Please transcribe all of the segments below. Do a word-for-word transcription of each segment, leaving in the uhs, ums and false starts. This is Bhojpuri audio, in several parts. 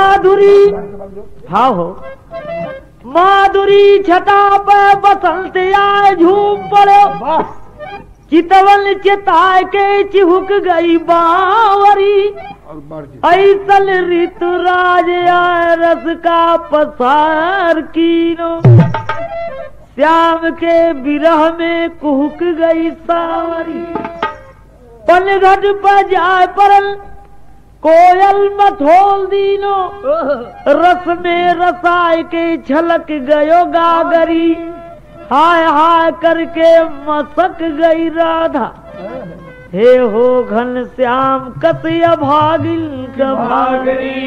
माधुरी हाँ हो माधुरी छटा पे बसंत आए झूम पड़े चितवन चिताए के चिहुक गई बावरी ऐसल ऋतुराज आए रस का पसार कीनो श्याम के विरह में कुहुक गई सावरी पनघट पर जाए परल कोयल मथोल दीनो रस में रसाय के छलक गयो गागरी हाय हाय करके मसक गई राधा हे हो घन श्याम कतिया भागिल का भागरी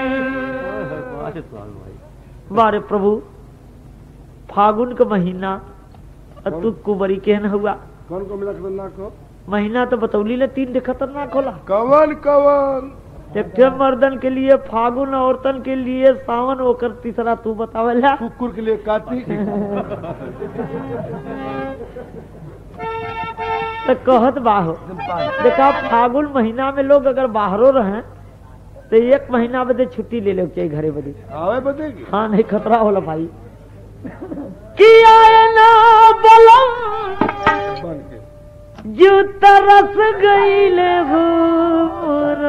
बारे प्रभु फागुन का महीना तू कुबरी केहन हुआ कौन को मिला खतरनाक हो महीना तो बतौली ले तीन खतरनाक होला कवन कवन एक मर्दन के लिए फागुन औरतन के लिए सावन ओकर तीसरा तू बतावेला कुकुर के लिए कार्तिक तो कहत बाहो देखा फागुन महीना में लोग अगर बाहरों रहे तो एक महीना बदे छुट्टी ले ले चाहिए घरे बदे आवे बदेगी हाँ नहीं खतरा होला भाई किया ना बलम जो तरस गई ले घूर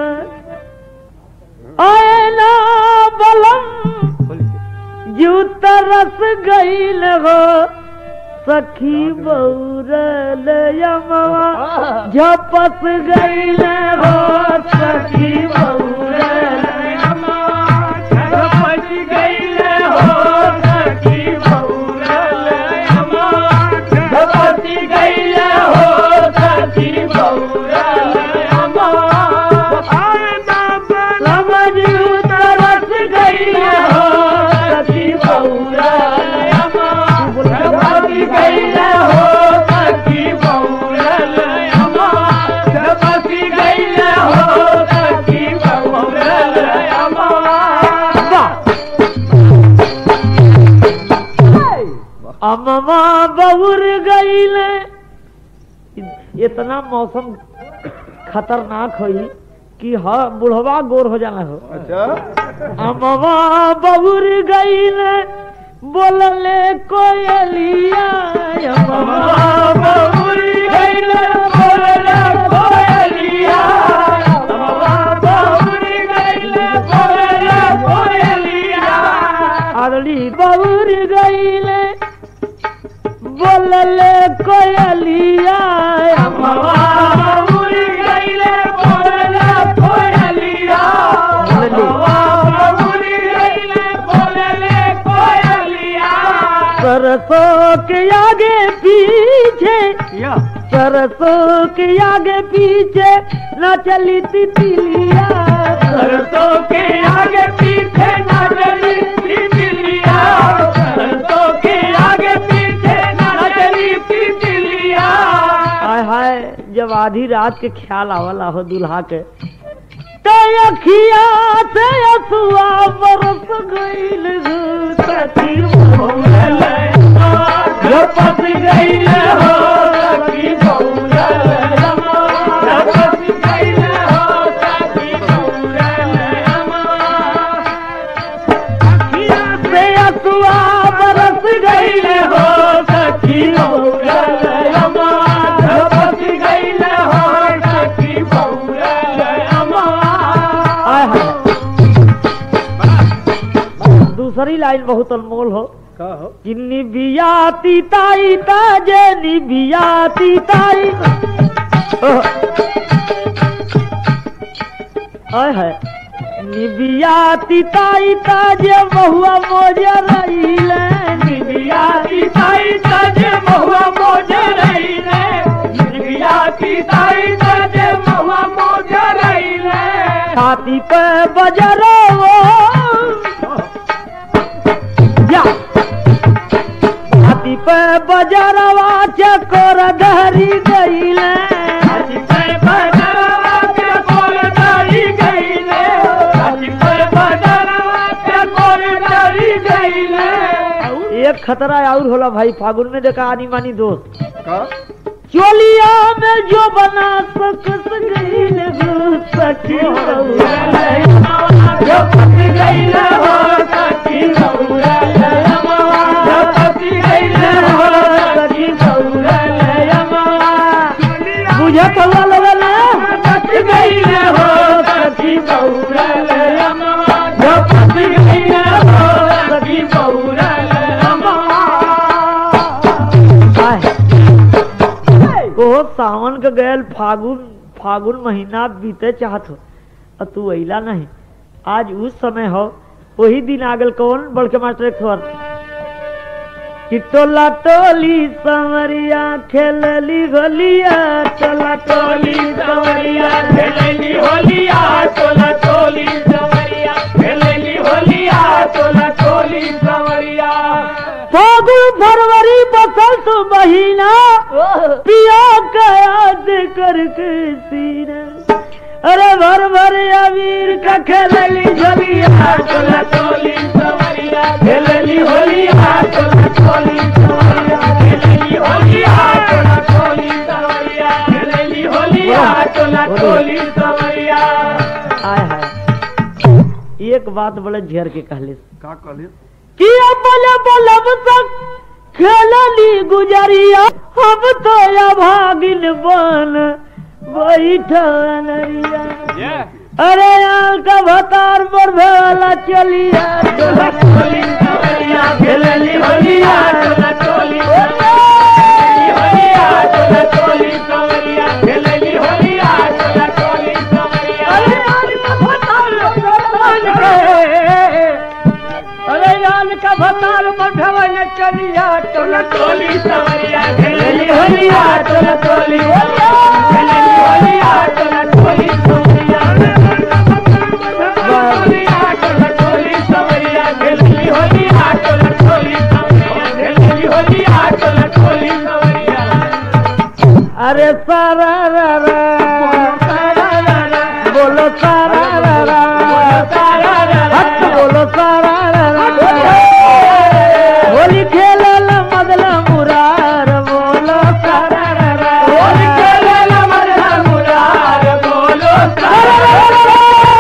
आए ना बलम जो तरस गई ले हो सखी बौरल यमवा झपस गई ले हो सखी बौरल यमवा झपस गई ले हो सखी बौरल यमवा झपस गई ले हो सखी बौरल यमवा आए ना बलम जो तरस गई ले हो सखी बौरल अम्मा बबुर गईले इतना मौसम खतरनाक हुई कि हाँ बुढ़वा गोर हो जाना हो अच्छा अम्मा बबुर गईले बोलले कोयलिया अम्मा बबुर गईले बोलले कोयलिया अम्मा बबुर गईले बोलले कोयलिया अरली बबुर गईले बोलले कोयलिया अम्मा बबुर गईले बोलले कोयलिया अम्मा बबुर गईले बोलले कोयलिया सरसों के आगे पीछे सरसों के आगे पीछे न चली तितलिया सरसों के आगे पीछे न चली तितलिया सरसों के आगे पीछे न चली तितलिया हाय हाय जब आधी रात के ख्याल आवला हो दुल्हा के तो अखिया से असुआ बरस गईल सखी बौरल झपस गईल हो सखी बौरल झपस गईल हो सखी बौरल अखिया से असुआ बरस गईल हो सखी बौरल झपस गईल हो सखी बौरल दूसरी लाइन बहुत अनमोल हो का हो कि निबियाती ताई ताजे निबियाती ताई आय है निबियाती ताई ताजे बहुआ मोजे रहीले निबियाती ताई ताजे बहुआ मोजे रहीले निबियाती ताई ताजे बहुआ मोजे रहीले छाती पे बजरो छाती पे बजरवा चकोर धरी गईले छाती पे बजरवा चकोर धरी गईले छाती पे बजरवा चकोर धरी गईले एक खतरा और होला भाई फागुन में देखा आनी मानी दोस्त का चोलिया में जो बना सकस गईले सखी गईले हो सखी दौड़ल अमवा जब फंसी गईले हो सखी दौड़ल अमवा बुझत वाला फंसी गईले हो सखी दौड़ल अमवा जब फंसी गईले हो सखी दौड़ल अमवा। ओ सावन के गैल फागुन फागुन महीना बीते चाहत हो और तू अला नहीं। आज उस समय हो वही दिन आगल कौन बड़के मास्टर खबर कि टोला टोली संवरिया खेलली होलिया टोला टोली संवरिया खेलली होलिया टोला टोली संवरिया खेलली होलिया टोला टोली संवरिया। फागुन फरवरी बसंत महीना पिया का याद करके सीना अरे भर भर अबीर का खेलली होलिया टोला टोली संवरिया खेलली होलिया टोला टोली संवरिया खेलली होलिया टोला टोली संवरिया खेलली होलिया टोला टोली संवरिया। आय हाय एक बात बड़े झेर के कहले का कहले कि बोले बोलब तक खेलली गुजरिया हम तो अभागिन बन बैठनरिया अरे यार का भतार पर भेला चलिया टोला टोली संवरिया खेलली होलिया टोला टोली होलिया टोला टोली संवरिया खेलली होलिया टोला टोली संवरिया। अरे यार का भतार अरे यार का भतार पर भेला चलिया टोला टोली संवरिया खेलली होलिया टोला टोली खेलली होलिया टोला टोली संवरिया टोला टोली संवरिया खेलली होलिया टोला टोली संवरिया खेलली होलिया टोला टोली संवरिया। अरे सारा रा रा बोलो सारा रा रा सारा रा हट बोलो सारा रा रा होली खेलल मदला मुरार बोलो सारा रा रा होली खेलल मदला मुरार बोलो सारा रा रा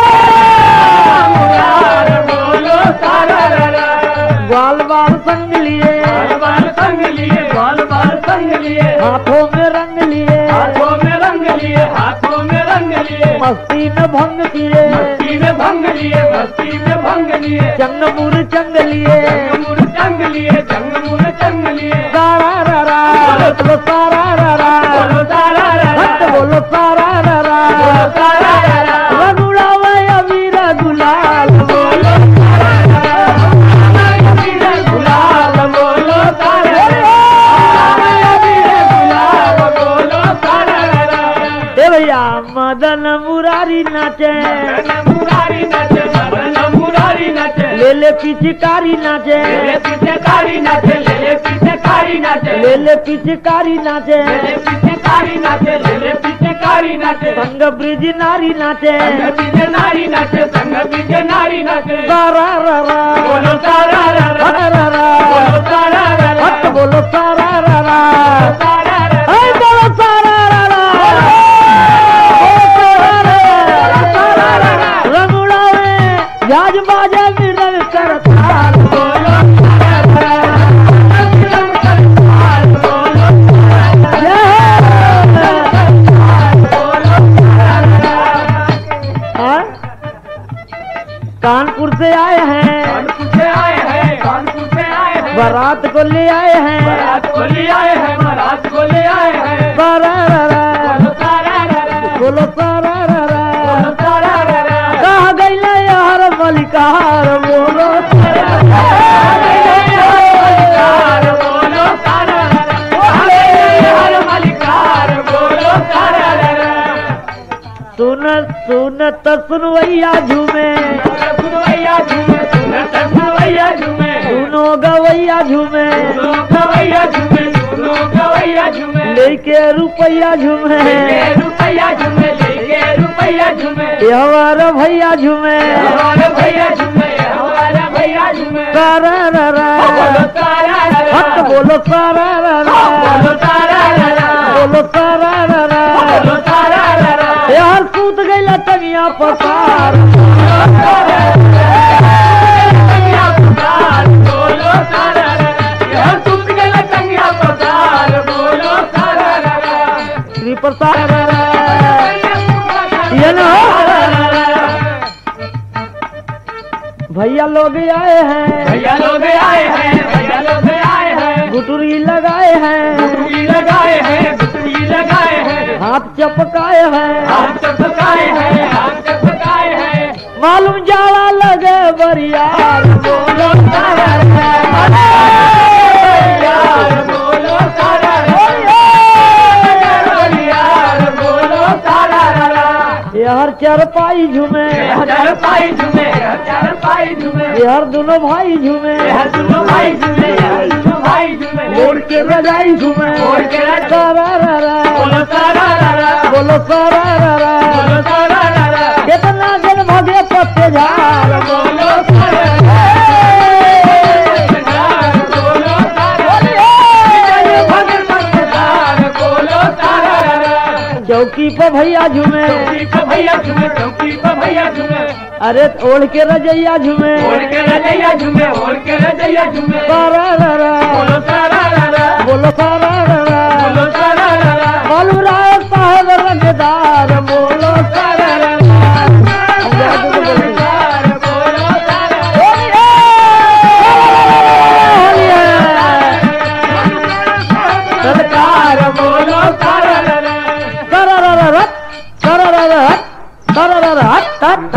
मुरार बोलो सारा रा रा। ग्वाल बाल संग लिए ग्वाल बाल संग लिए ग्वाल बाल संग लिए हाथों में रंग लिए हाथों में रंग लिए हाथों में रंग लिए मस्ती में भंग किए मस्ती में भंग लिए मस्ती में भंग लिए चंग मुर चंग लिए चंग मुर चंग लिए चंग मुर चंग लिए सारा रा रा बोलो सारा रा रा बोलो सारा रा रा बोलो सारा रा रा बोलो सारा रा रा रंगुड़ा में अबीर गुलाल बोलो सारा रा रा अबीर गुलाल बोलो सारा रा रा अबीर गुलाल बोलो सारा रा रा। ए भैया मदन मुरारी नाचे मदन मुरारी नाचे मदन मुरारी नाचे ले ले पिचकारी नाचे ले ले पिचकारी नाचे ले ले पिचकारी नाचे ले ले पिचकारी नाचे ले ले पिचकारी नाचे ले ले पिचकारी नाचे संग ब्रिज नारी नाचे संग ब्रिज नारी नाचे संग ब्रिज नारी नाचे सारा रा रा बोलो सारा रा रा रा रा बोलो सारा रा रा हट बोलो सारा रा रा सारा रा ए बोलो सारा रा रा रंगुड़ा में जाज बाजा मिलन करता बोलो कानपुर से आए हैं कानपुर से आए हैं कानपुर से आए हैं बारात को ले आए हैं बारात को ले आए हैं बारात को ले आए हैं सारा रा रा बोलो सारा रा रा बोलो सारा रा रा बोलो सारा रा रा कहा गईले यार मलिकार बोलो सारा रा रा बोलो सारा रा रा कहा गईले यार मलिकार बोलो सारा रा रा। सुन सुन त सुनवैया झूमे सुनवैया झूमे सुन त सुनवैया झूमे सुनो गवैया झूमे सुनो गवैया झूमे सुनो गवैया झूमे लेके रुपैया झूमे रुपैया झूमे लेके रुपैया झूमे हमारा भैया झूमे हमारा भैया झूमे हमारा भैया झूमे सारा रा रा बोलो सारा रा रा हट बोलो सारा रा रा बोलो सारा रा रा बोलो सारा रा रा बोलो सारा रा रा यार सूत गईला तनिया पसार भैया लोग आए हैं, भैया लोग आए हैं, भैया लोग आए हैं, गुटुरी लगाए हैं, गुटुरी लगाए हैं, गुटुरी लगाए हैं, हाथ चपकाए हैं, हाथ चपकाए हैं, हाथ चपकाए हैं। मालूम जाला लगे बरियार बोलो सारा रा। यार बोलो सारा यार बोलो सारा यार चरपाई झूमे, हर पाई झूमे, हर पाई झूमे, यार दोनों भाई झूमे, हर दोनों भाई झूमे, हर दोनों भाई झूमे, मोड़ के रजाई झूमे, मोड़ के रजाई। सारा रा रा, बोलो सारा बोलो सारा रा रा। बोलो सारा कितना दिन भगे पत्ते झाड़ बोलो सारा बोलो सारा बोलो सारा। चौकी पर भैया झूमे, चौकी पर भैया झूमे, चौकी पर भैया झूमे, अरे ओढ़ के रजैया झूमे, ओढ़ के रजैया झूमे, ओढ़ के रजैया झूमे, सारा रा रा, बोलो सारा बोलो सारा रा रा। बोलो सारा बालू राय साहब रंगदार बोलो सारा रा रा। सरकार बोलो सारा सारा रा रा रत, सारा रा रा हट, सारा रा रा हट हट।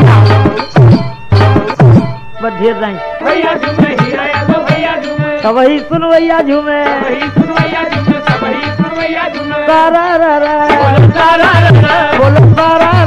बस ढेर नहीं, भैया झूमे, हीरा तो भैया झूमे, सबही सुनवैया झूमे, सबही सुनवैया झूमे, सबही सुनवैया झूमे, सारा रा रा, बोलो सारा बोलो सारा